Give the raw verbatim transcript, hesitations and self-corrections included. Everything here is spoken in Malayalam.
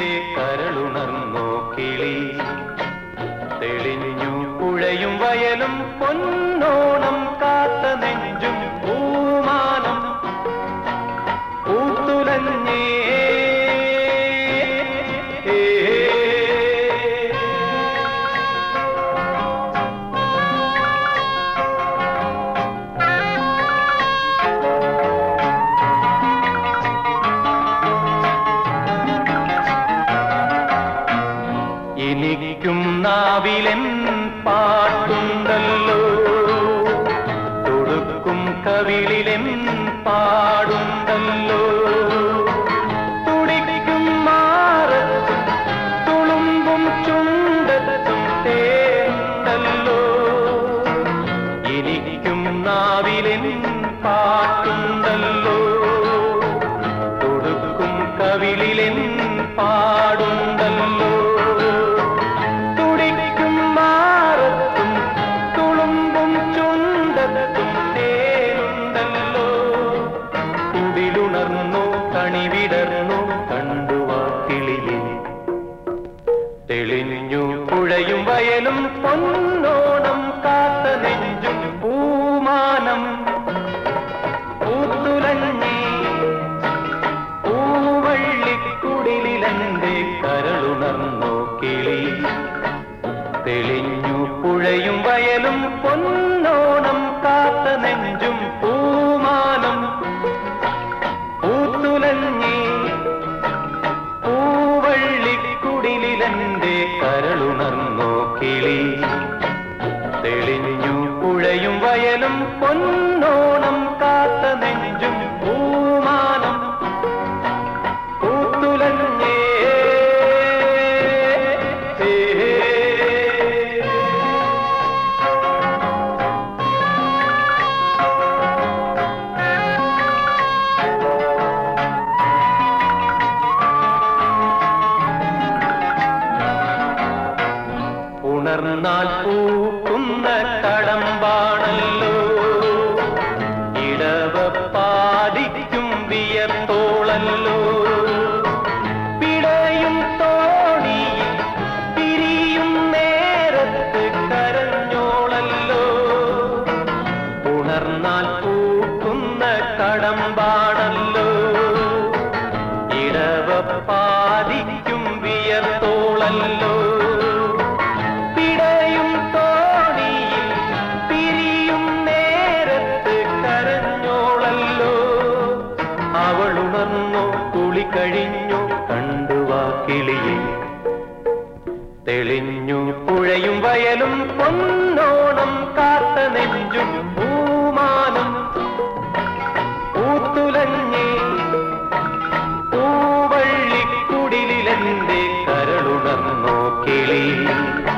കുടിലിലെന്റെ കരളുണർന്നോ കിളി. തെളിഞ്ഞു പുഴയും വയലും പൊന്നോണം കാത്ത നെഞ്ചും പൂമാനം പൂത്തുലഞ്ഞേ. എനിക്കും നാവിലെൻ പാട്ടുണ്ടല്ലോ, തൊടുക്കും കവിളിലെൻ പാടുണ്ടല്ലോ, തുടിക്കും മാറത്തും തുളുമ്പും ചുണ്ടത്തും തേണ്ടല്ലോ. എനിക്കും നാവിലെൻ പാട്ടുണ്ടല്ലോ, തൊടുക്കും കവിളിലെൻ പാടുണ്ടല്ലോ, കണിവിടർന്നു കണ്ടുവാ കിളിയെ. തെളിഞ്ഞു പുഴയും വയലും പൊന്നോണം കാത്ത നെഞ്ചും പൂമാനം പൂത്തുലഞ്ഞേ. പൂവള്ളിക്കുടിലെന്റെ കരളുണർന്നോ കിളി. തെളിഞ്ഞു പുഴയും വയലും പൊന്നോണം കാത്ത നെഞ്ചും പൂമാനം പൂത്തുലഞ്ഞേ. പൂവള്ളിക്കുടിലെന്റെ കരളുണർന്നോ കിളി. തെളിഞ്ഞു പുഴയും വയലും പൊന്നോണം കാത്ത നെഞ്ചും പൂമാനം പൂത്തുലഞ്ഞേ. ഉണർന്നാൽ പൂക്കുന്ന കടമ്പാണല്ലോ, ഇടവപ്പാതിക്കും വിയർത്തോളല്ലോ, പിടയും തോണിയിൽ പിരിയും നേരത്ത് കരഞ്ഞോളല്ലോ. ഉണർന്നാൽ പൂക്കുന്ന കടമ്പാണല്ലോ, ഇടവപ്പാതിക്കും വിയർത്തോളല്ലോ, അവളുണർന്നോ കുളി കഴിഞ്ഞു കണ്ടുവാ കിളിയെ. തെളിഞ്ഞു പുഴയും വയലും പൊന്നോണം കാത്ത നെഞ്ചും പൂമാനം പൂത്തുലഞ്ഞേ. പൂവള്ളിക്കുടിലെന്റെ കരളുണർന്നോ കിളി.